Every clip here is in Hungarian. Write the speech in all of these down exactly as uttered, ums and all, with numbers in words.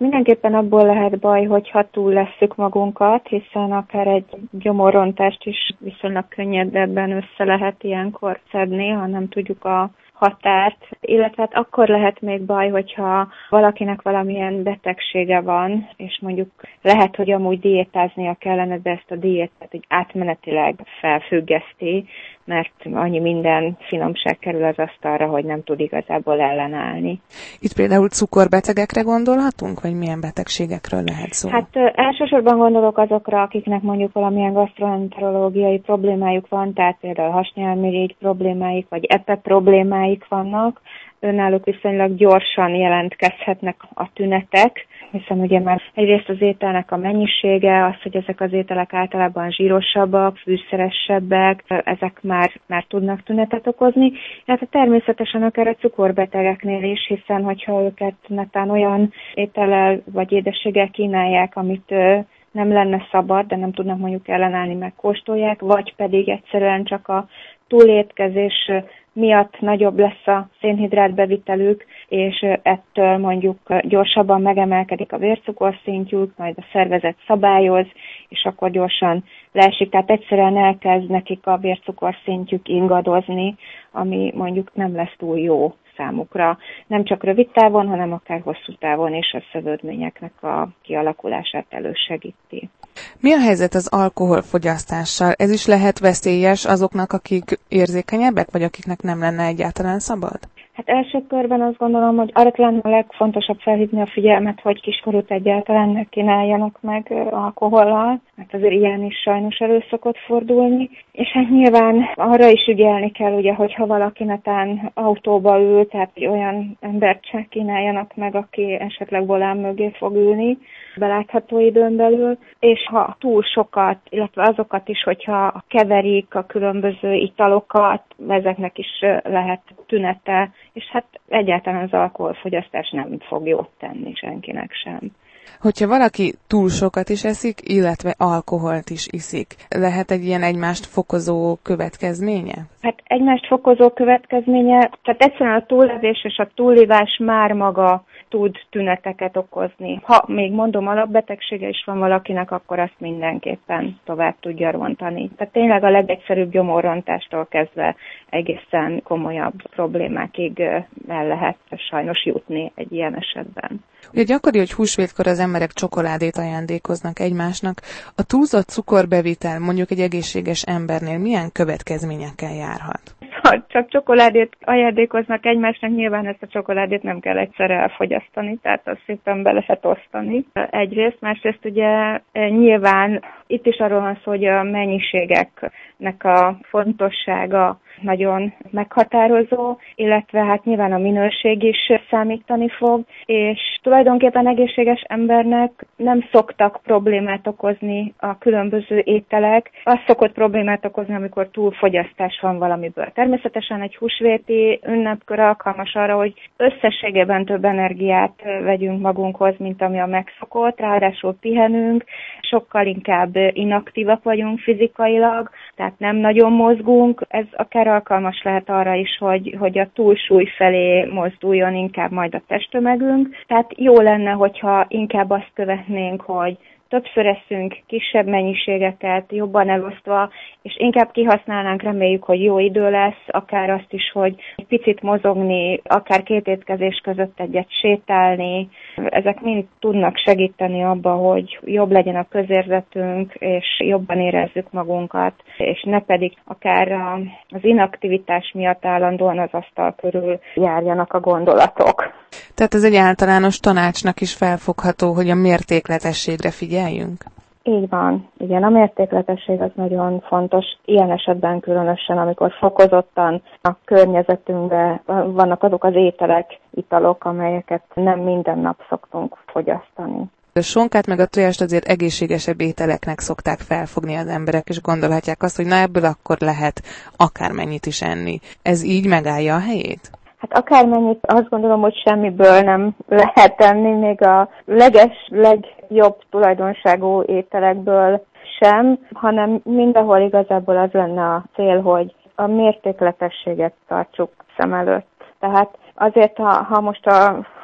mindenképpen abból lehet baj, hogyha túl lesszük magunkat, hiszen akár egy gyomorrontást is viszonylag könnyedebben össze lehet ilyenkor szedni, ha nem tudjuk a határt, illetve hát akkor lehet még baj, hogyha valakinek valamilyen betegsége van, és mondjuk lehet, hogy amúgy diétáznia kellene, de ezt a diétát egy átmenetileg felfüggeszti, mert annyi minden finomság kerül az asztalra, hogy nem tud igazából ellenállni. Itt például cukorbetegekre gondolhatunk, vagy milyen betegségekről lehet szó? Hát ö, elsősorban gondolok azokra, akiknek mondjuk valamilyen gasztroenterológiai problémájuk van, tehát például hasnyálmirigy problémáik, vagy epe problémáik vannak. Önnáluk viszonylag gyorsan jelentkezhetnek a tünetek, hiszen ugye már egyrészt az ételnek a mennyisége, az, hogy ezek az ételek általában zsírosabbak, fűszeresebbek, ezek már, már tudnak tünetet okozni, illetve természetesen akár a cukorbetegeknél is, hiszen hogyha őket netán olyan étellel vagy édességgel kínálják, amit nem lenne szabad, de nem tudnak mondjuk ellenállni, megkóstolják, vagy pedig egyszerűen csak a túlétkezés miatt nagyobb lesz a szénhidrátbevitelük, és ettől mondjuk gyorsabban megemelkedik a vércukorszintjük, majd a szervezet szabályoz, és akkor gyorsan leesik. Tehát egyszerűen elkezd nekik a vércukorszintjük ingadozni, ami mondjuk nem lesz túl jó számukra. Nem csak rövid távon, hanem akár hosszú távon is a szövődményeknek a kialakulását elősegíti. Mi a helyzet az alkoholfogyasztással? Ez is lehet veszélyes azoknak, akik érzékenyebbek, vagy akiknek nem lenne egyáltalán szabad? Hát első körben azt gondolom, hogy arra lenne a legfontosabb felhívni a figyelmet, hogy kiskorút egyáltalán ne kínáljanak meg alkohollal, mert azért ilyen is sajnos elő szokott fordulni. És hát nyilván arra is ügyelni kell, ugye, hogyha valaki netán autóba ül, tehát egy olyan embert se kínáljanak meg, aki esetleg volán mögé fog ülni belátható időn belül, és ha túl sokat, illetve azokat is, hogyha keverik a különböző italokat, ezeknek is lehet tünete, és hát egyáltalán az alkoholfogyasztás nem fog jót tenni senkinek sem. Hogyha valaki túl sokat is eszik, illetve alkoholt is iszik, lehet egy ilyen egymást fokozó következménye? Hát egymást fokozó következménye, tehát egyszerűen a túllevés és a túlivás már maga tud tüneteket okozni. Ha még mondom, alapbetegsége is van valakinek, akkor azt mindenképpen tovább tudja rontani. Tehát tényleg a legegyszerűbb gyomorrontástól kezdve egészen komolyabb problémákig el lehet sajnos jutni egy ilyen esetben. Ugye gyakori, hogy húsvétkor az emberek csokoládét ajándékoznak egymásnak. A túlzott cukorbevitel mondjuk egy egészséges embernél milyen következményekkel járhat? Ha csak csokoládét ajándékoznak egymásnak, nyilván ezt a csokoládét nem kell egyszerre elfogyasztani, tehát azt szépen be lehet osztani. Egyrészt, másrészt ugye nyilván itt is arról van szó, hogy a mennyiségeknek a fontossága nagyon meghatározó, illetve hát nyilván a minőség is számítani fog, és tulajdonképpen egészséges embernek nem szoktak problémát okozni a különböző ételek. Az szokott problémát okozni, amikor túlfogyasztás van valamiből. Természetesen egy húsvéti ünnepkör alkalmas arra, hogy összességében több energiát vegyünk magunkhoz, mint ami a megszokott, ráadásul pihenünk, sokkal inkább inaktívak vagyunk fizikailag, tehát nem nagyon mozgunk. Ez akár alkalmas lehet arra is, hogy, hogy a túlsúly felé mozduljon inkább majd a testtömegünk. Tehát jó lenne, hogyha inkább azt követnénk, hogy többször eszünk, kisebb mennyiségeket, jobban elosztva, és inkább kihasználnánk, reméljük, hogy jó idő lesz, akár azt is, hogy egy picit mozogni, akár két étkezés között egyet sétálni. Ezek mind tudnak segíteni abba, hogy jobb legyen a közérzetünk, és jobban érezzük magunkat, és ne pedig akár az inaktivitás miatt állandóan az asztal körül járjanak a gondolatok. Tehát ez egy általános tanácsnak is felfogható, hogy a mértékletességre figyeljünk? Így van. Igen, a mértékletesség az nagyon fontos. Ilyen esetben különösen, amikor fokozottan a környezetünkben vannak azok az ételek, italok, amelyeket nem minden nap szoktunk fogyasztani. A sonkát meg a tojást azért egészségesebb ételeknek szokták felfogni az emberek, és gondolhatják azt, hogy na ebből akkor lehet akármennyit is enni. Ez így megállja a helyét? Hát akármennyit azt gondolom, hogy semmiből nem lehet enni, még a leges, legjobb tulajdonságú ételekből sem, hanem mindenhol igazából az lenne a cél, hogy a mértékletességet tartsuk szem előtt. Tehát azért, ha, ha most a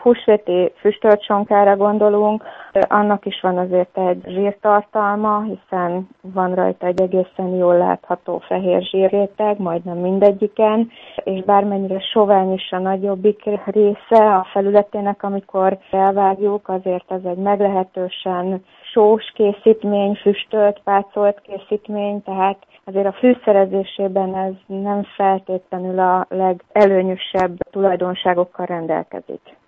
húsvéti füstölt sonkára gondolunk, annak is van azért egy zsírtartalma, hiszen van rajta egy egészen jól látható fehér zsírréteg, majdnem mindegyiken, és bármennyire sovány is a nagyobbik része a felületének, amikor elvágjuk, azért ez egy meglehetősen sós készítmény, füstölt, pácolt készítmény, tehát azért a fűszerezésében ez nem feltétlenül a legelőnyösebb tulajdonságokkal rendelkezik.